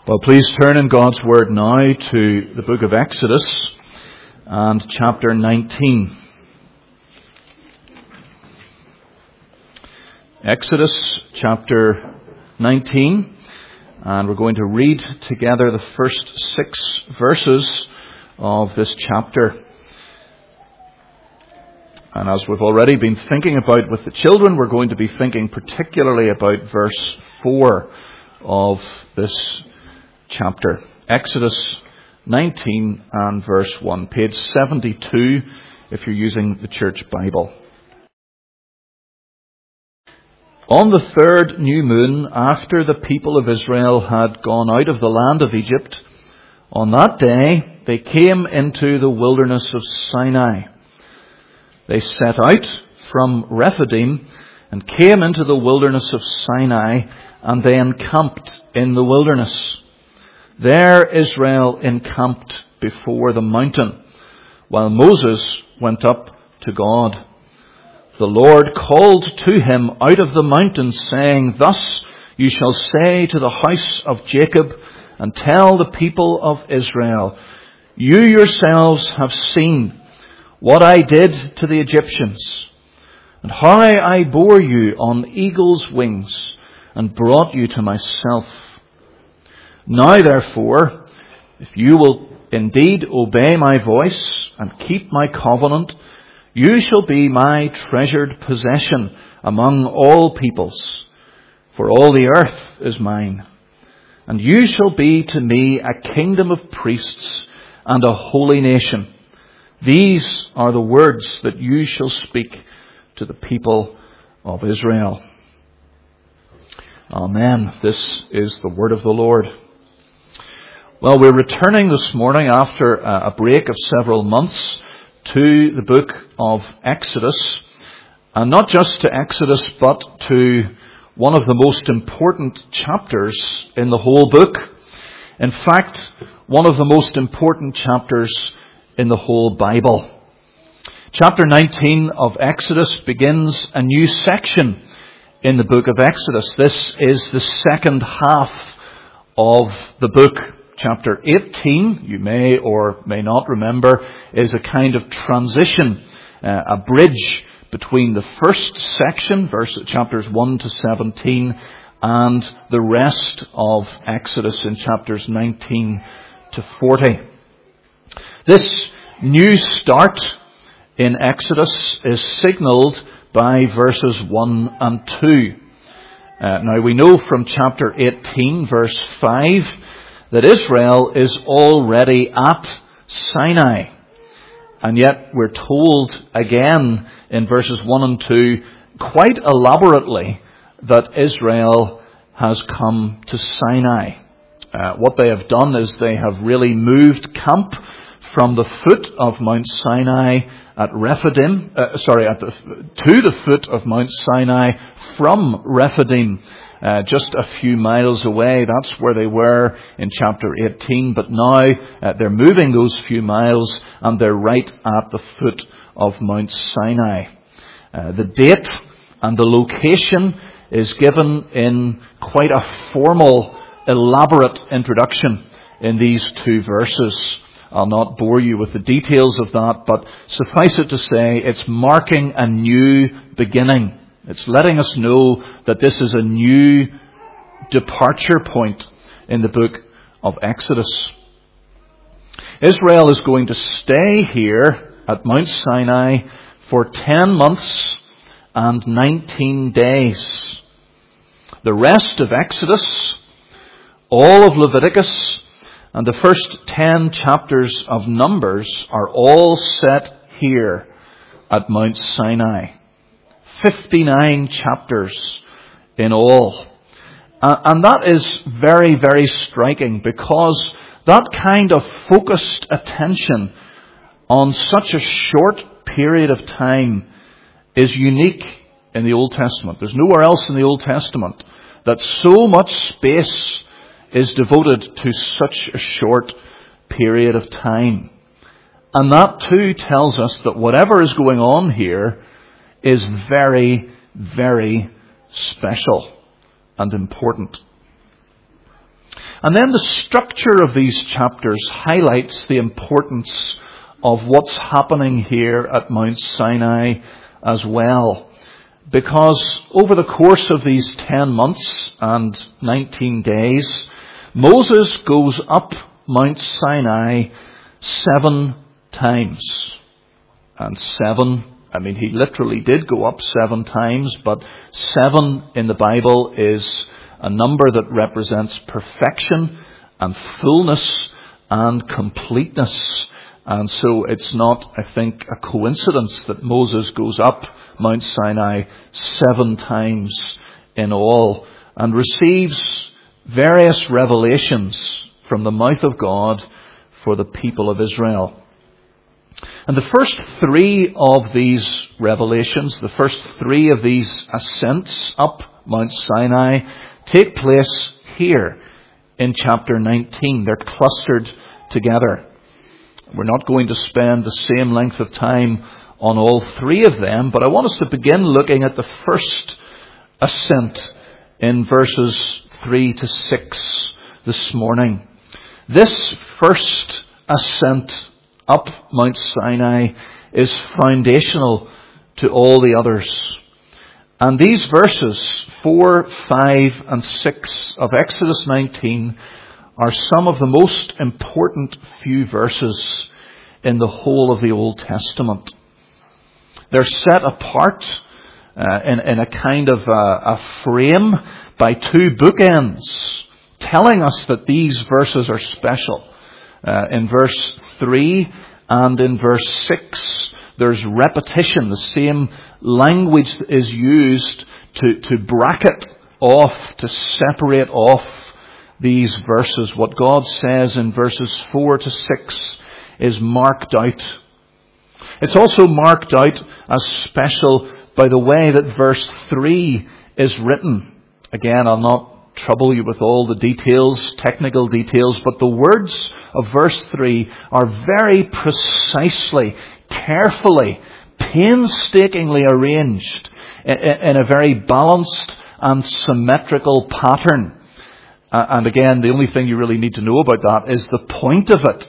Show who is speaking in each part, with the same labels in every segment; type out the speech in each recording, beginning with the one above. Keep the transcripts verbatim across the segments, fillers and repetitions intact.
Speaker 1: Well, please turn in God's Word now to the book of Exodus and chapter nineteen. Exodus chapter nineteen, and we're going to read together the first six verses of this chapter. And as we've already been thinking about with the children, we're going to be thinking particularly about verse four of this chapter. Exodus nineteen and verse one, page seventy-two if you're using the church Bible. On the third new moon, after the people of Israel had gone out of the land of Egypt, on that day they came into the wilderness of Sinai. They set out from Rephidim and came into the wilderness of Sinai, and they encamped in the wilderness. There Israel encamped before the mountain, while Moses went up to God. The Lord called to him out of the mountain, saying, "Thus you shall say to the house of Jacob, and tell the people of Israel, you yourselves have seen what I did to the Egyptians, and how I bore you on eagle's wings, and brought you to myself. Now therefore, if you will indeed obey my voice and keep my covenant, you shall be my treasured possession among all peoples, for all the earth is mine. And you shall be to me a kingdom of priests and a holy nation. These are the words that you shall speak to the people of Israel." Amen. This is the word of the Lord. Well, we're returning this morning after a break of several months to the book of Exodus. And not just to Exodus, but to one of the most important chapters in the whole book. In fact, one of the most important chapters in the whole Bible. Chapter nineteen of Exodus begins a new section in the book of Exodus. This is the second half of the book. Chapter eighteen, you may or may not remember, is a kind of transition, uh, a bridge between the first section, verse chapters one to seventeen, and the rest of Exodus in chapters nineteen to forty. This new start in Exodus is signalled by verses one and two. Uh, now we know from chapter eighteen, verse five, that Israel is already at Sinai. And yet we're told again in verses one and two, quite elaborately, that Israel has come to Sinai. Uh, what they have done is they have really moved camp from the foot of Mount Sinai at Rephidim, uh, sorry, at the, to the foot of Mount Sinai from Rephidim. Uh, just a few miles away. That's where they were in chapter eighteen. But now uh, they're moving those few miles and they're right at the foot of Mount Sinai. Uh, the date and the location is given in quite a formal, elaborate introduction in these two verses. I'll not bore you with the details of that, but suffice it to say, it's marking a new beginning. It's letting us know that this is a new departure point in the book of Exodus. Israel is going to stay here at Mount Sinai for ten months and nineteen days. The rest of Exodus, all of Leviticus, and the first ten chapters of Numbers are all set here at Mount Sinai. fifty-nine chapters in all. Uh, and that is very, very striking, because that kind of focused attention on such a short period of time is unique in the Old Testament. There's nowhere else in the Old Testament that so much space is devoted to such a short period of time. And that too tells us that whatever is going on here is very, very special and important. And then the structure of these chapters highlights the importance of what's happening here at Mount Sinai as well. Because over the course of these ten months and nineteen days, Moses goes up Mount Sinai seven times. And seven, I mean, he literally did go up seven times, but seven in the Bible is a number that represents perfection and fullness and completeness. And so it's not, I think, a coincidence that Moses goes up Mount Sinai seven times in all and receives various revelations from the mouth of God for the people of Israel. And the first three of these revelations, the first three of these ascents up Mount Sinai, take place here in chapter nineteen. They're clustered together. We're not going to spend the same length of time on all three of them, but I want us to begin looking at the first ascent in verses three to six this morning. This first ascent up Mount Sinai is foundational to all the others. And these verses, four, five, and six of Exodus nineteen are some of the most important few verses in the whole of the Old Testament. They're set apart uh, in, in a kind of a, a frame by two bookends, telling us that these verses are special. Uh, in verse three and in verse six, there's repetition. The same language is used to, to bracket off, to separate off these verses. What God says in verses four to six is marked out. It's also marked out as special by the way that verse three is written. Again, I'll not trouble you with all the details, technical details, but the words of verse three are very precisely, carefully, painstakingly arranged in, in a very balanced and symmetrical pattern. Uh, and again, the only thing you really need to know about that is the point of it.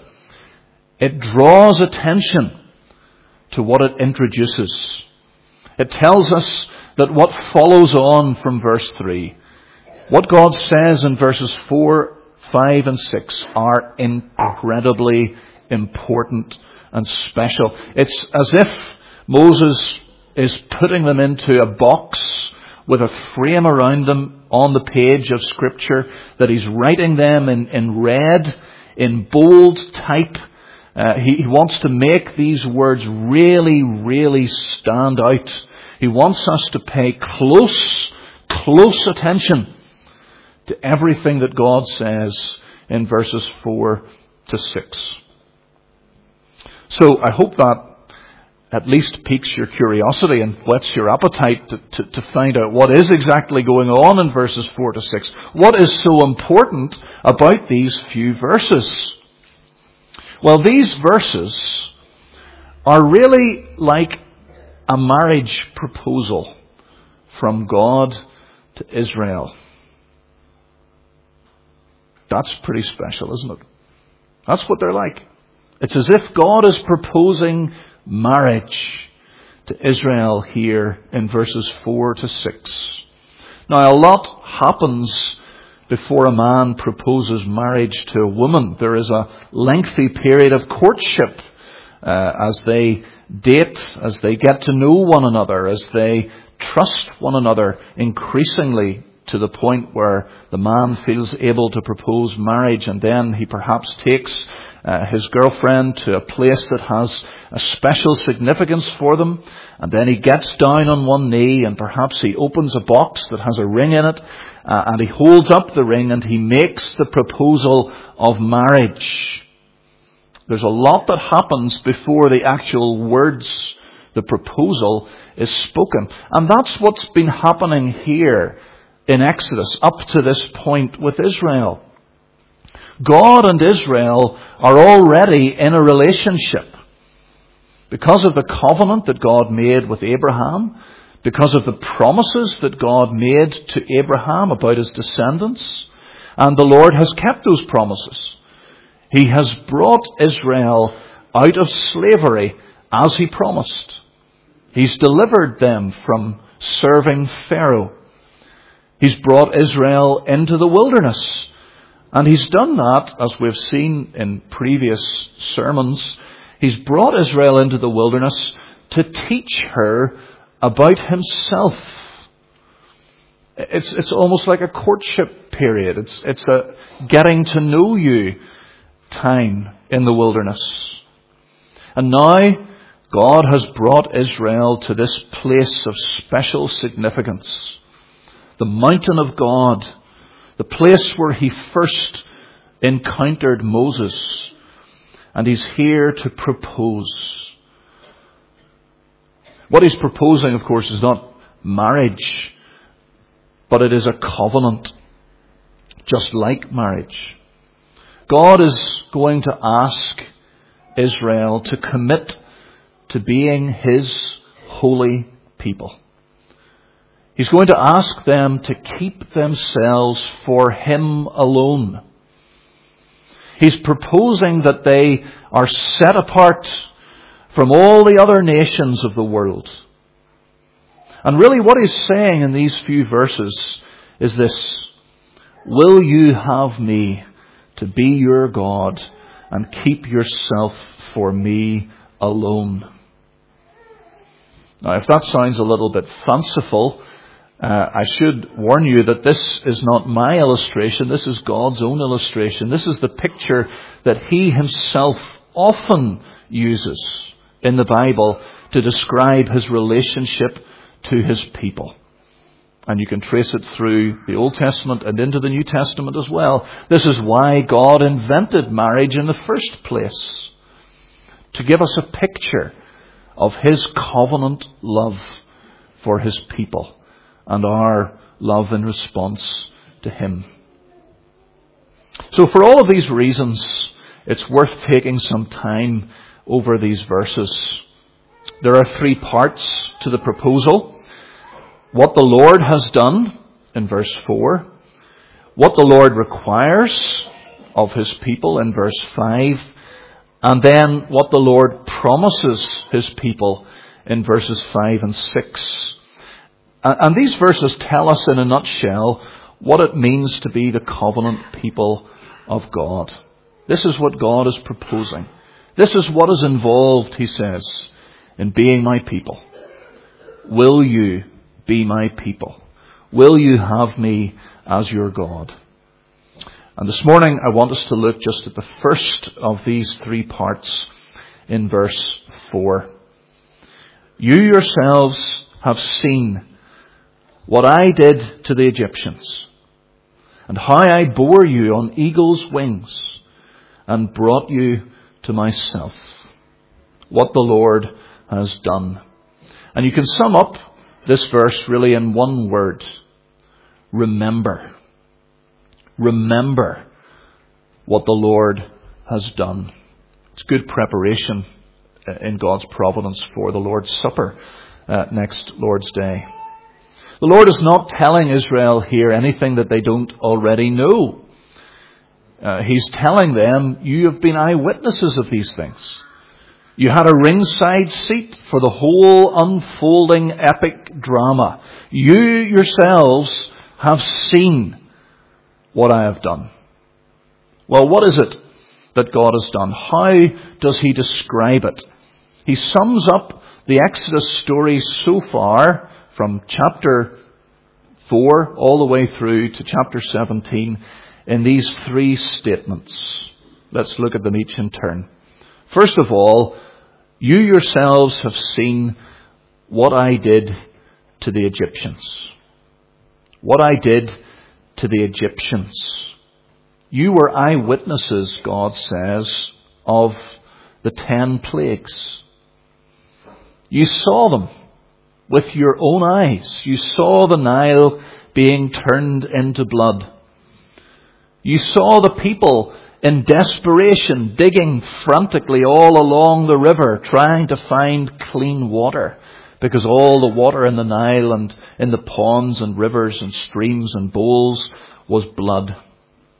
Speaker 1: It draws attention to what it introduces. It tells us that what follows on from verse three, what God says in verses four, five, and six are incredibly important and special. It's as if Moses is putting them into a box with a frame around them on the page of Scripture, that he's writing them in, in red, in bold type. Uh, he, he wants to make these words really, really stand out. He wants us to pay close, close attention to everything that God says in verses four to six. So I hope that at least piques your curiosity and whets your appetite to, to, to find out what is exactly going on in verses four to six. What is so important about these few verses? Well, these verses are really like a marriage proposal from God to Israel. That's pretty special, isn't it? That's what they're like. It's as if God is proposing marriage to Israel here in verses four to six. Now, a lot happens before a man proposes marriage to a woman. There is a lengthy period of courtship uh, as they date, as they get to know one another, as they trust one another increasingly to the point where the man feels able to propose marriage, and then he perhaps takes Uh, his girlfriend to a place that has a special significance for them, and then he gets down on one knee and perhaps he opens a box that has a ring in it, uh, and he holds up the ring and he makes the proposal of marriage. There's a lot that happens before the actual words, the proposal, is spoken. And that's what's been happening here in Exodus up to this point with Israel. God and Israel are already in a relationship because of the covenant that God made with Abraham, because of the promises that God made to Abraham about his descendants, And the Lord has kept those promises. He has brought Israel out of slavery as He promised. He's delivered them from serving Pharaoh. He's brought Israel into the wilderness. And He's done that, as we've seen in previous sermons. He's brought Israel into the wilderness to teach her about Himself. It's, it's almost like a courtship period. It's, it's a getting to know you time in the wilderness. And now God has brought Israel to this place of special significance. The mountain of God, the place where He first encountered Moses. And He's here to propose. What He's proposing, of course, is not marriage, but it is a covenant, just like marriage. God is going to ask Israel to commit to being His holy people. He's going to ask them to keep themselves for Him alone. He's proposing that they are set apart from all the other nations of the world. And really what He's saying in these few verses is this: will you have me to be your God and keep yourself for me alone? Now, if that sounds a little bit fanciful, uh, I should warn you that this is not my illustration. This is God's own illustration. This is the picture that He Himself often uses in the Bible to describe His relationship to His people. And you can trace it through the Old Testament and into the New Testament as well. This is why God invented marriage in the first place, to give us a picture of His covenant love for His people and our love in response to Him. So for all of these reasons, it's worth taking some time over these verses. There are three parts to the proposal. What the Lord has done in verse four. What the Lord requires of His people in verse five. And then what the Lord promises His people in verses five and six. And these verses tell us in a nutshell what it means to be the covenant people of God. This is what God is proposing. This is what is involved, He says, in being my people. Will you be my people? Will you have me as your God? And this morning I want us to look just at the first of these three parts in verse four. You yourselves have seen what I did to the Egyptians, and how I bore you on eagle's wings and brought you to myself. What the Lord has done. And you can sum up this verse really in one word: remember. Remember what the Lord has done. It's good preparation in God's providence for the Lord's Supper uh, next Lord's Day. The Lord is not telling Israel here anything that they don't already know. Uh, he's telling them, you have been eyewitnesses of these things. You had a ringside seat for the whole unfolding epic drama. You yourselves have seen what I have done. Well, what is it that God has done? How does He describe it? He sums up the Exodus story so far from chapter four all the way through to chapter seventeen in these three statements. Let's look at them each in turn. First of all, you yourselves have seen what I did to the Egyptians. What I did to the Egyptians. You were eyewitnesses, God says, of the ten plagues. You saw them with your own eyes. You saw the Nile being turned into blood. You saw the people in desperation digging frantically all along the river, trying to find clean water, because all the water in the Nile and in the ponds and rivers and streams and bowls was blood.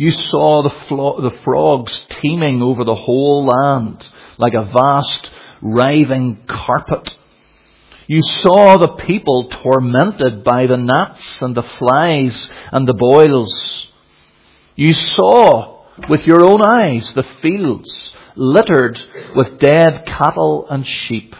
Speaker 1: You saw the, flo- the frogs teeming over the whole land like a vast writhing carpet. You saw the people tormented by the gnats and the flies and the boils. You saw with your own eyes the fields littered with dead cattle and sheep.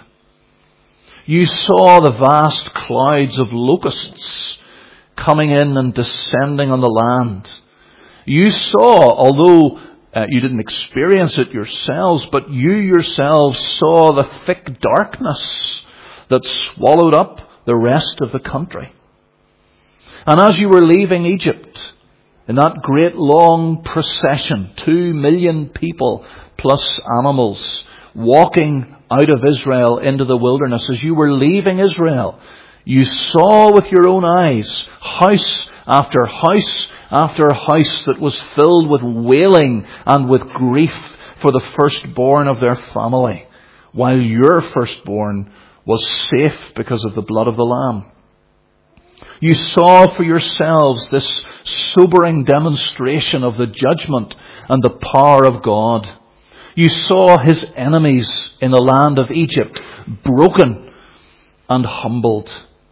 Speaker 1: You saw the vast clouds of locusts coming in and descending on the land. You saw, although uh, you didn't experience it yourselves, but you yourselves saw the thick darkness that swallowed up the rest of the country. And as you were leaving Egypt, in that great long procession, two million people plus animals walking out of Israel into the wilderness, as you were leaving Israel, you saw with your own eyes house after house after house that was filled with wailing and with grief for the firstborn of their family, while your firstborn was safe because of the blood of the Lamb. You saw for yourselves this sobering demonstration of the judgment and the power of God. You saw his enemies in the land of Egypt broken and humbled.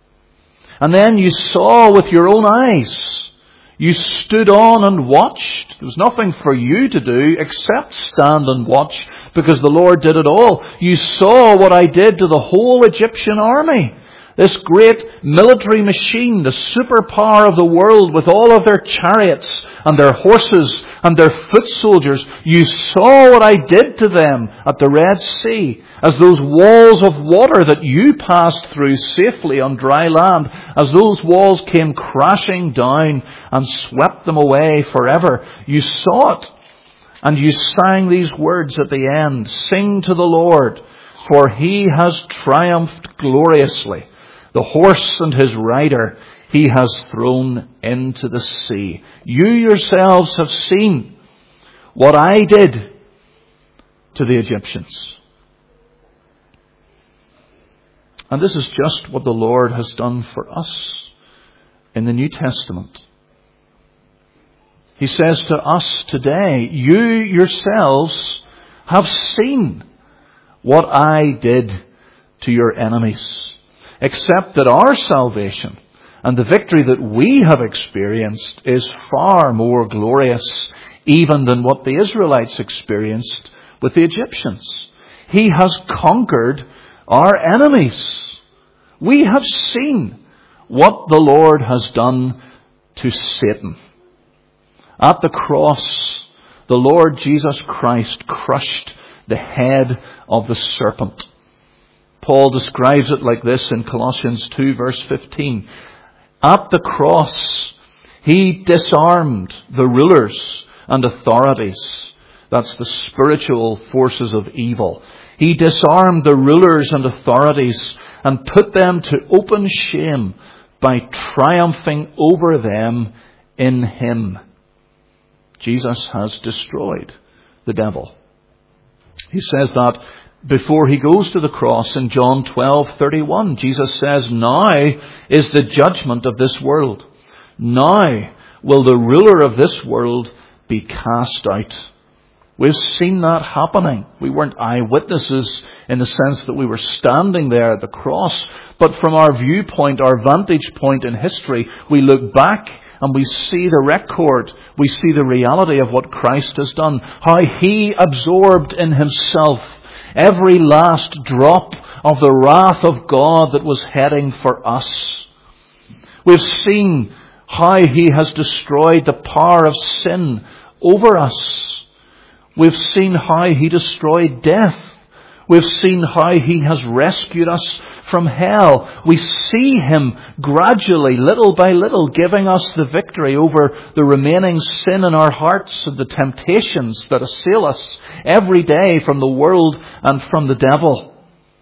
Speaker 1: And then you saw with your own eyes. You stood on and watched. There was nothing for you to do except stand and watch, because the Lord did it all. You saw what I did to the whole Egyptian army. This great military machine, the superpower of the world, with all of their chariots and their horses and their foot soldiers. You saw what I did to them at the Red Sea, as those walls of water that you passed through safely on dry land, as those walls came crashing down and swept them away forever. You saw it, and you sang these words at the end: "Sing to the Lord, for he has triumphed gloriously. The horse and his rider he has thrown into the sea." You yourselves have seen what I did to the Egyptians. And this is just what the Lord has done for us in the New Testament. He says to us today, you yourselves have seen what I did to your enemies. Except that our salvation and the victory that we have experienced is far more glorious even than what the Israelites experienced with the Egyptians. He has conquered our enemies. We have seen what the Lord has done to Satan. At the cross, the Lord Jesus Christ crushed the head of the serpent. Paul describes it like this in Colossians two verse fifteen. At the cross, he disarmed the rulers and authorities. That's the spiritual forces of evil. He disarmed the rulers and authorities and put them to open shame by triumphing over them in him. Jesus has destroyed the devil. He says that before he goes to the cross in John twelve thirty-one. Jesus says, "Now is the judgment of this world. Now will the ruler of this world be cast out." We've seen that happening. We weren't eyewitnesses in the sense that we were standing there at the cross, but from our viewpoint, our vantage point in history, we look back and we see the record. We see the reality of what Christ has done. How he absorbed in himself every last drop of the wrath of God that was heading for us. We've seen how he has destroyed the power of sin over us. We've seen how he destroyed death. We've seen how he has rescued us from hell. We see him gradually, little by little, giving us the victory over the remaining sin in our hearts and the temptations that assail us every day from the world and from the devil.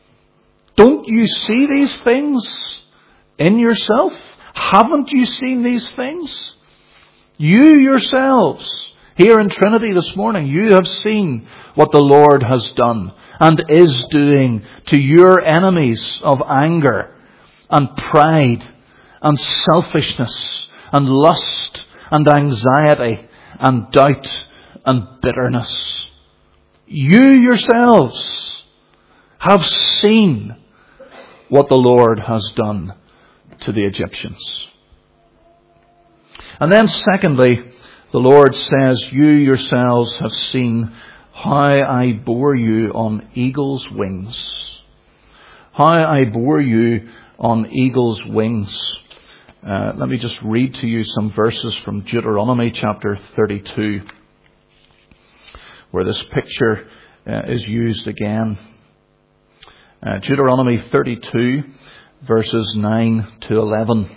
Speaker 1: Don't you see these things in yourself? Haven't you seen these things? You yourselves, here in Trinity this morning, you have seen what the Lord has done and is doing to your enemies of anger and pride and selfishness and lust and anxiety and doubt and bitterness. You yourselves have seen what the Lord has done to the Egyptians. And then secondly, the Lord says, you yourselves have seen how I bore you on eagle's wings. How I bore you on eagle's wings. Uh, let me just read to you some verses from Deuteronomy chapter thirty-two, where this picture uh, is used again. Uh, Deuteronomy thirty-two, verses nine to eleven.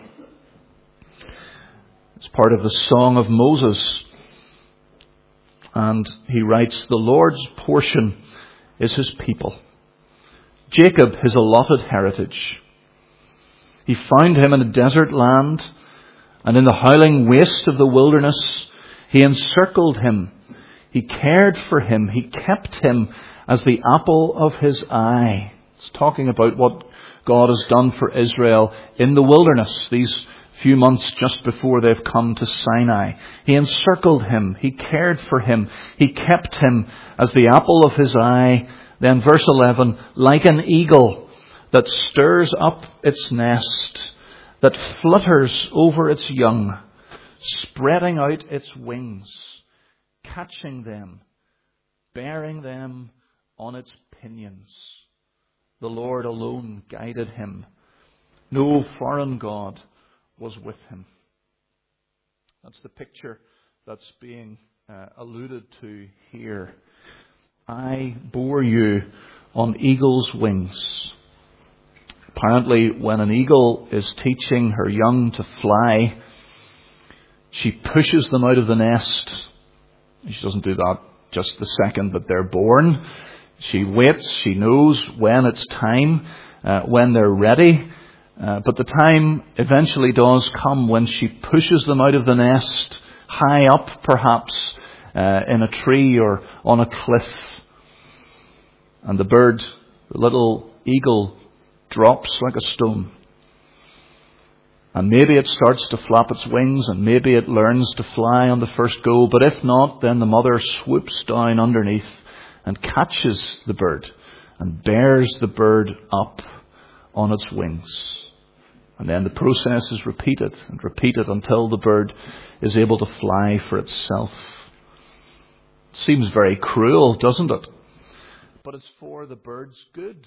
Speaker 1: It's part of the Song of Moses. And he writes, the Lord's portion is his people, Jacob his allotted heritage. He found him in a desert land, and in the howling waste of the wilderness he encircled him. He cared for him. He kept him as the apple of his eye. It's talking about what God has done for Israel in the wilderness, these few months just before they've come to Sinai. He encircled him. He cared for him. He kept him as the apple of his eye. Then verse eleven, like an eagle that stirs up its nest, that flutters over its young, spreading out its wings, catching them, bearing them on its pinions. The Lord alone guided him. No foreign god was with him. That's the picture that's being uh, alluded to here. I bore you on eagle's wings. Apparently, when an eagle is teaching her young to fly, she pushes them out of the nest. She doesn't do that just the second that they're born. She waits. She knows when it's time, uh, when they're ready. Uh, but the time eventually does come when she pushes them out of the nest, high up perhaps, uh, in a tree or on a cliff. And the bird, the little eagle, drops like a stone. And maybe it starts to flap its wings, and maybe it learns to fly on the first go. But if not, then the mother swoops down underneath and catches the bird and bears the bird up on its wings. And then the process is repeated and repeated until the bird is able to fly for itself. It seems very cruel, doesn't it? But it's for the bird's good.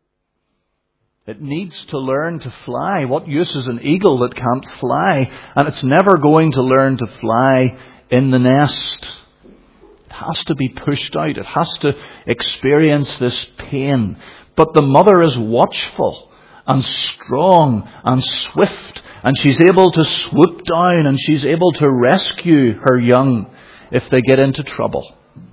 Speaker 1: It needs to learn to fly. What use is an eagle that can't fly? And it's never going to learn to fly in the nest. It has to be pushed out. It has to experience this pain. But the mother is watchful and strong and swift, and she's able to swoop down and she's able to rescue her young if they get into trouble.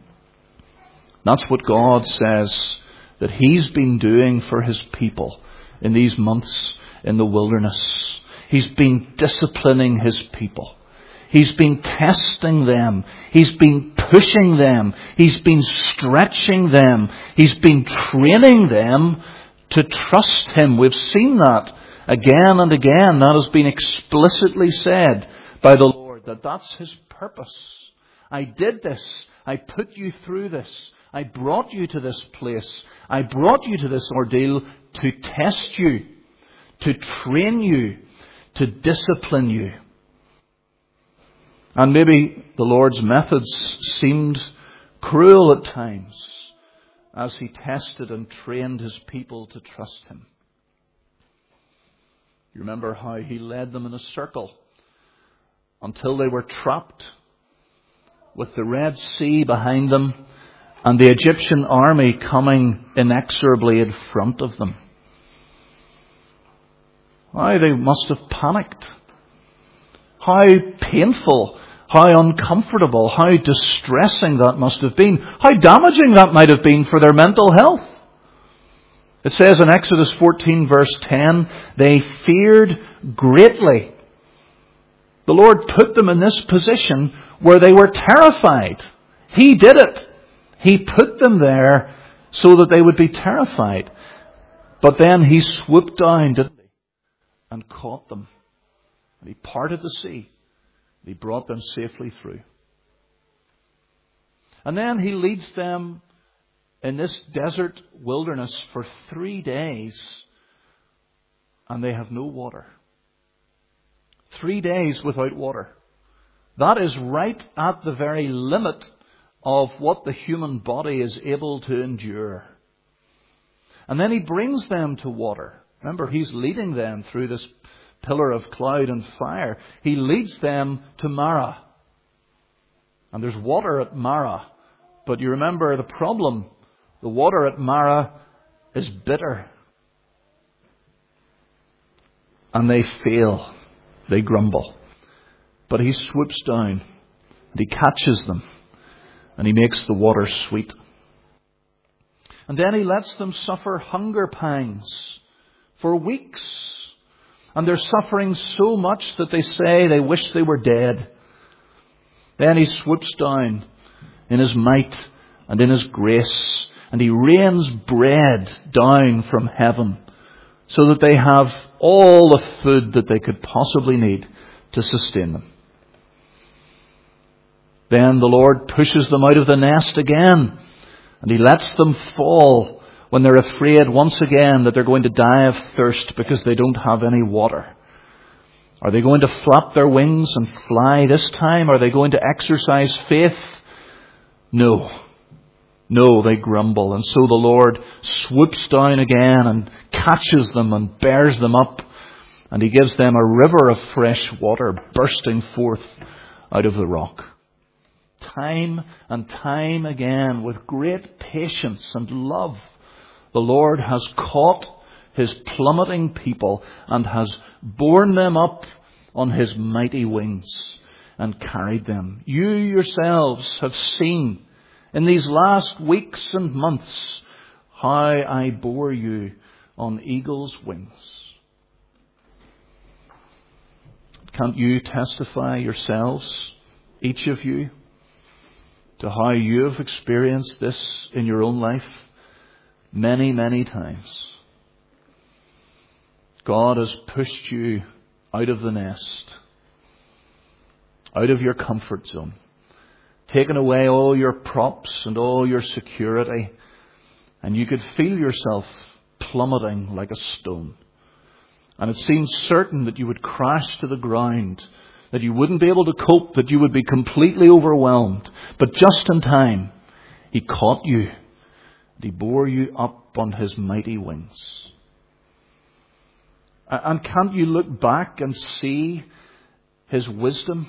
Speaker 1: That's what God says that He's been doing for His people in these months in the wilderness. He's been disciplining His people. He's been testing them. He's been pushing them. He's been stretching them. He's been training them to trust Him. We've seen that again and again. That has been explicitly said by the Lord, that that's His purpose. I did this. I put you through this. I brought you to this place. I brought you to this ordeal to test you, to train you, to discipline you. And maybe the Lord's methods seemed cruel at times as He tested and trained His people to trust Him. You remember how He led them in a circle until they were trapped with the Red Sea behind them and the Egyptian army coming inexorably in front of them. How they must have panicked. How painful, how uncomfortable, how distressing that must have been. How damaging that might have been for their mental health. It says in Exodus fourteen verse ten, they feared greatly. The Lord put them in this position where they were terrified. He did it. He put them there so that they would be terrified. But then He swooped down, didn't He? And caught them. And He parted the sea. He brought them safely through. And then he leads them in this desert wilderness for three days, and they have no water. Three days without water. That is right at the very limit of what the human body is able to endure. And then he brings them to water. Remember, he's leading them through this pillar of cloud and fire. He leads them to Marah. And there's water at Marah. But you remember the problem. The water at Marah is bitter. And they fail. They grumble. But he swoops down. And he catches them. And he makes the water sweet. And then he lets them suffer hunger pangs for weeks. And they're suffering so much that they say they wish they were dead. Then he swoops down in his might and in his grace. And he rains bread down from heaven so that they have all the food that they could possibly need to sustain them. Then the Lord pushes them out of the nest again. And he lets them fall when they're afraid once again that they're going to die of thirst because they don't have any water. Are they going to flap their wings and fly this time? Are they going to exercise faith? No. No, they grumble. And so the Lord swoops down again and catches them and bears them up. And he gives them a river of fresh water bursting forth out of the rock. Time and time again, with great patience and love, the Lord has caught his plummeting people and has borne them up on his mighty wings and carried them. You yourselves have seen in these last weeks and months how I bore you on eagle's wings. Can't you testify yourselves, each of you, to how you have experienced this in your own life many, many times? God has pushed you out of the nest, out of your comfort zone, taken away all your props and all your security, and you could feel yourself plummeting like a stone. And it seemed certain that you would crash to the ground, that you wouldn't be able to cope, that you would be completely overwhelmed. But just in time, he caught you, and he bore you up on his mighty wings. And can't you look back and see his wisdom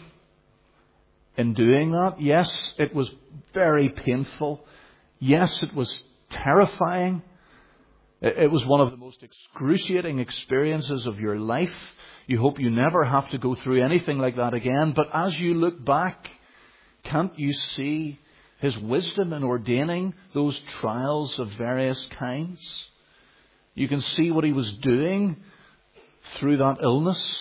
Speaker 1: in doing that? Yes, it was very painful. Yes, it was terrifying. It was one of the most excruciating experiences of your life. You hope you never have to go through anything like that again. But as you look back, can't you see his wisdom in ordaining those trials of various kinds? You can see what he was doing through that illness,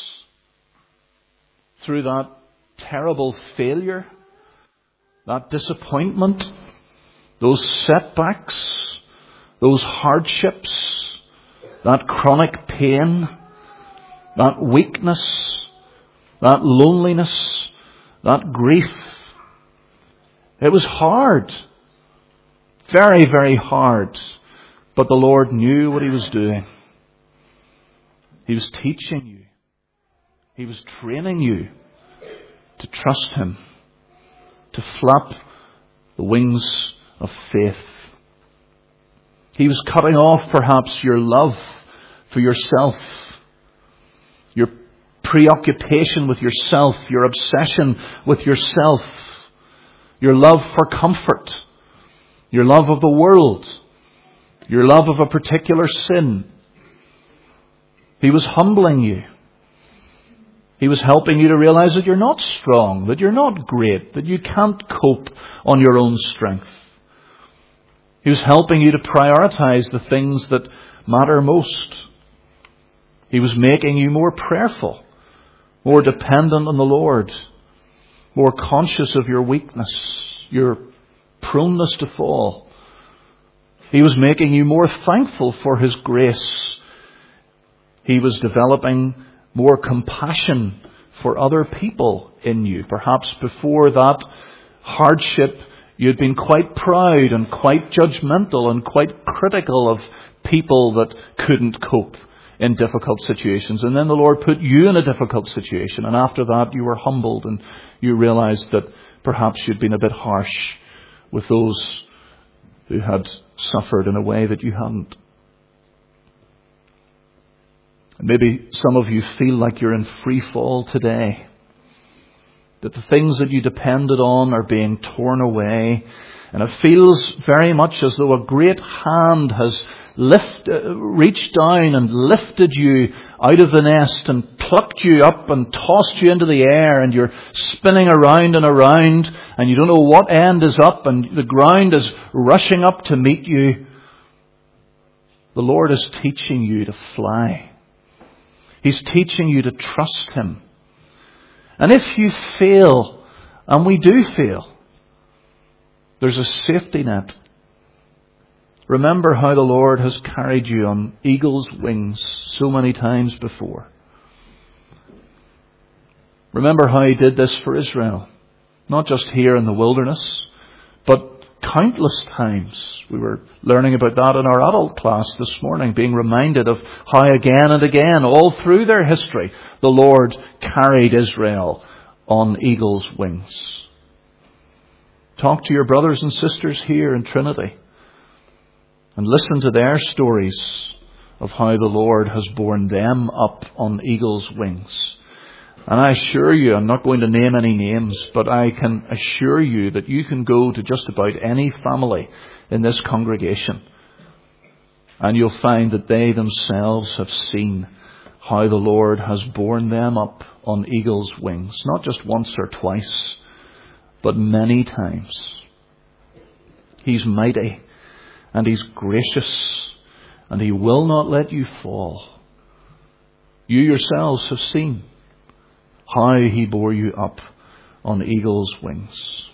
Speaker 1: through that terrible failure, that disappointment, those setbacks, those hardships, that chronic pain, that weakness, that loneliness, that grief. It was hard. Very, very hard. But the Lord knew what he was doing. He was teaching you. He was training you to trust him, to flap the wings of faith. He was cutting off perhaps your love for yourself, your preoccupation with yourself, your obsession with yourself, your love for comfort, your love of the world, your love of a particular sin. He was humbling you. He was helping you to realize that you're not strong, that you're not great, that you can't cope on your own strength. He was helping you to prioritize the things that matter most. He was making you more prayerful, more dependent on the Lord, more conscious of your weakness, your proneness to fall. He was making you more thankful for his grace. He was developing more compassion for other people in you. Perhaps before that hardship, You had been quite proud and quite judgmental and quite critical of people that couldn't cope in difficult situations. And then the Lord put you in a difficult situation. And after that, you were humbled and you realized that perhaps you'd been a bit harsh with those who had suffered in a way that you hadn't. And maybe some of you feel like you're in free fall today. That the things that you depended on are being torn away. And it feels very much as though a great hand has lift, uh, reached down and lifted you out of the nest and plucked you up and tossed you into the air, and you're spinning around and around and you don't know what end is up, and the ground is rushing up to meet you. The Lord is teaching you to fly. He's teaching you to trust Him. And if you fail, and we do fail, there's a safety net. Remember how the Lord has carried you on eagle's wings so many times before. Remember how He did this for Israel. Not just here in the wilderness, but countless times. We were learning about that in our adult class this morning, being reminded of how again and again, all through their history, the Lord carried Israel on eagle's wings. Talk to your brothers and sisters here in Trinity and listen to their stories of how the Lord has borne them up on eagle's wings. And I assure you, I'm not going to name any names, but I can assure you that you can go to just about any family in this congregation and you'll find that they themselves have seen how the Lord has borne them up on eagle's wings. Not just once or twice, but many times. He's mighty and He's gracious and He will not let you fall. You yourselves have seen how He bore you up on eagle's wings.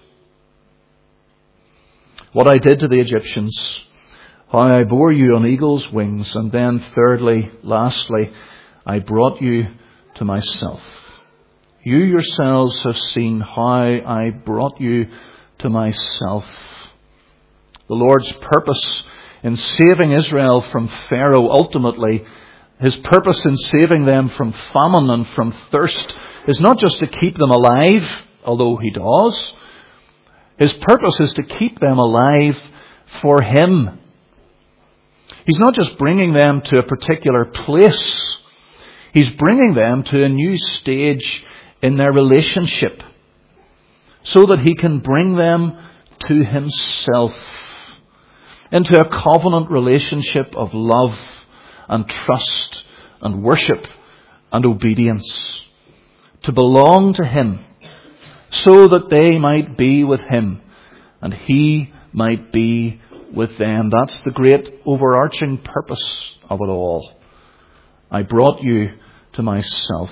Speaker 1: What I did to the Egyptians, how I bore you on eagle's wings, and then thirdly, lastly, I brought you to myself. You yourselves have seen how I brought you to myself. The Lord's purpose in saving Israel from Pharaoh, ultimately, His purpose in saving them from famine and from thirst, is not just to keep them alive, although He does. His purpose is to keep them alive for Him. He's not just bringing them to a particular place. He's bringing them to a new stage in their relationship so that He can bring them to Himself, into a covenant relationship of love and trust and worship and obedience, to belong to Him so that they might be with Him and He might be with them. That's the great overarching purpose of it all. I brought you to myself.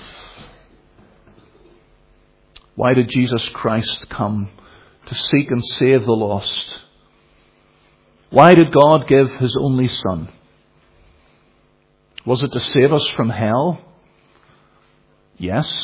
Speaker 1: Why did Jesus Christ come? To seek and save the lost. Why did God give His only Son? Was it to save us from hell? Yes.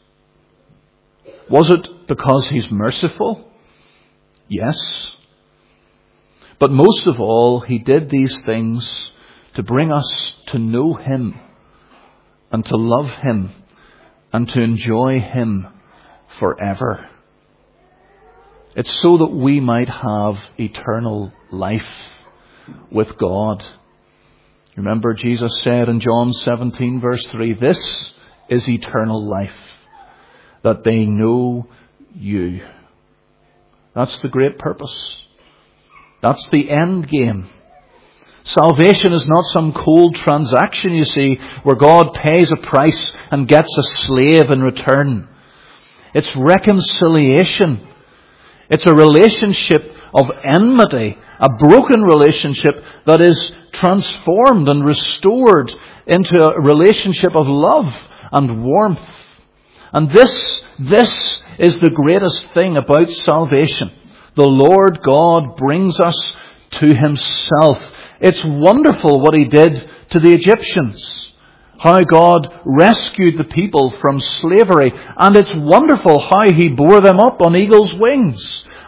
Speaker 1: Was it because He's merciful? Yes. But most of all, He did these things to bring us to know Him and to love Him and to enjoy Him forever. It's so that we might have eternal life with God. Remember, Jesus said in John seventeen verse three, "This is eternal life, that they know you." That's the great purpose. That's the end game. Salvation is not some cold transaction, you see, where God pays a price and gets a slave in return. It's reconciliation. It's a relationship of enmity, a broken relationship that is transformed and restored into a relationship of love and warmth. And this, this is the greatest thing about salvation. The Lord God brings us to Himself. It's wonderful what He did to the Egyptians. How God rescued the people from slavery. And it's wonderful how He bore them up on eagle's wings.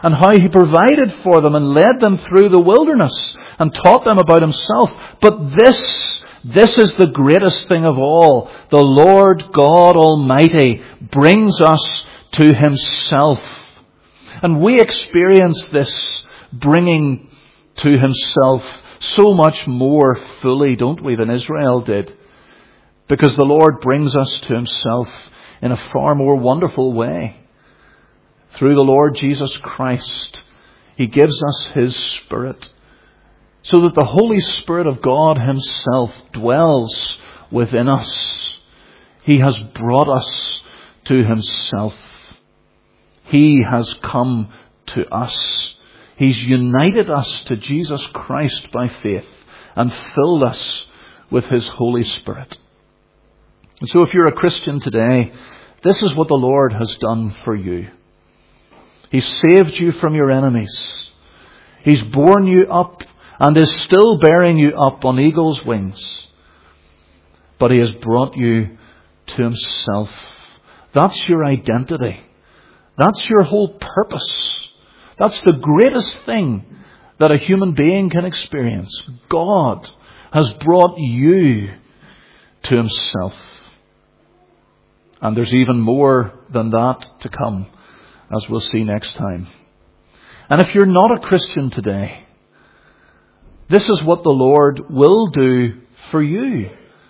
Speaker 1: and how He provided for them and led them through the wilderness and taught them about Himself. But this, this is the greatest thing of all. The Lord God Almighty brings us to Himself. And we experience this bringing to Himself so much more fully, don't we, than Israel did. Because the Lord brings us to Himself in a far more wonderful way. Through the Lord Jesus Christ, He gives us His Spirit, so that the Holy Spirit of God Himself dwells within us. He has brought us to Himself. He has come to us. He's united us to Jesus Christ by faith and filled us with His Holy Spirit. And so if you're a Christian today, this is what the Lord has done for you. He's saved you from your enemies. He's borne you up and is still bearing you up on eagle's wings. But He has brought you to Himself. That's your identity. That's your whole purpose. That's the greatest thing that a human being can experience. God has brought you to Himself. And there's even more than that to come, as we'll see next time. And if you're not a Christian today, this is what the Lord will do for you.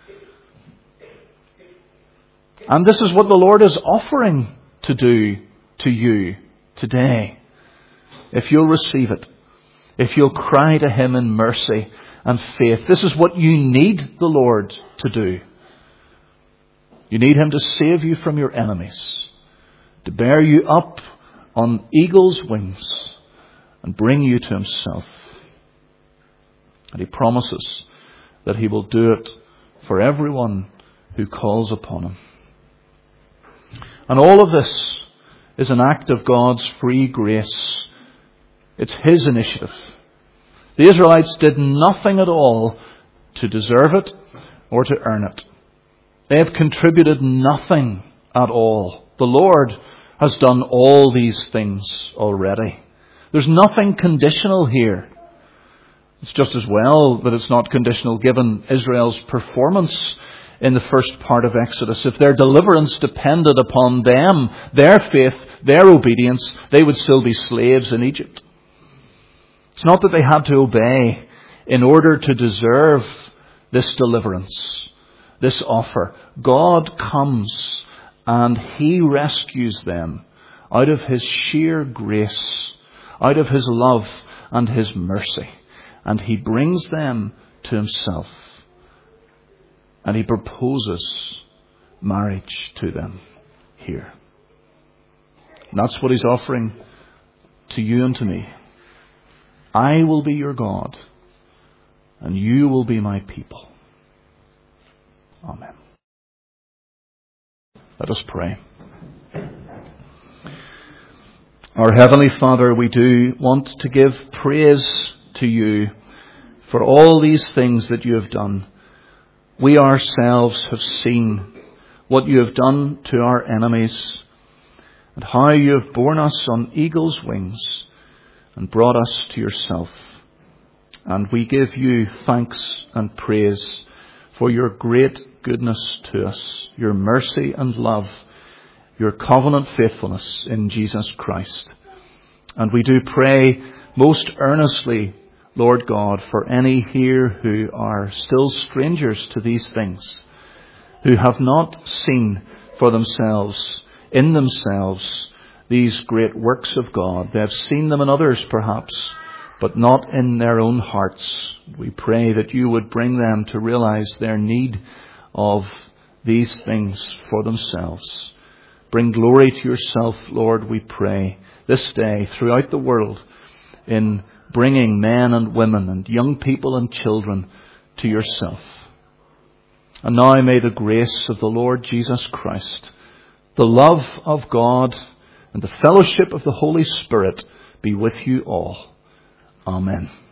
Speaker 1: And this is what the Lord is offering to do to you today. If you'll receive it, if you'll cry to Him in mercy and faith, this is what you need the Lord to do. You need Him to save you from your enemies, to bear you up on eagle's wings and bring you to Himself. And He promises that He will do it for everyone who calls upon Him. And all of this is an act of God's free grace. It's His initiative. The Israelites did nothing at all to deserve it or to earn it. They have contributed nothing at all. The Lord has done all these things already. There's nothing conditional here. It's just as well that it's not conditional given Israel's performance in the first part of Exodus. If their deliverance depended upon them, their faith, their obedience, they would still be slaves in Egypt. It's not that they had to obey in order to deserve this deliverance, this offer. God comes and He rescues them out of His sheer grace, out of His love and His mercy. And He brings them to Himself. And He proposes marriage to them here. And that's what He's offering to you and to me. I will be your God, and you will be my people. Amen. Let us pray. Our Heavenly Father, we do want to give praise to you for all these things that you have done. We ourselves have seen what you have done to our enemies and how you have borne us on eagle's wings and brought us to yourself. And we give you thanks and praise for your great goodness to us, your mercy and love, your covenant faithfulness in Jesus Christ. And we do pray most earnestly, Lord God, for any here who are still strangers to these things, who have not seen for themselves, in themselves, these great works of God. They have seen them in others perhaps, but not in their own hearts. We pray that you would bring them to realize their need of these things for themselves. Bring glory to yourself, Lord, we pray, this day throughout the world in bringing men and women and young people and children to yourself. And now may the grace of the Lord Jesus Christ, the love of God, and the fellowship of the Holy Spirit be with you all. Amen.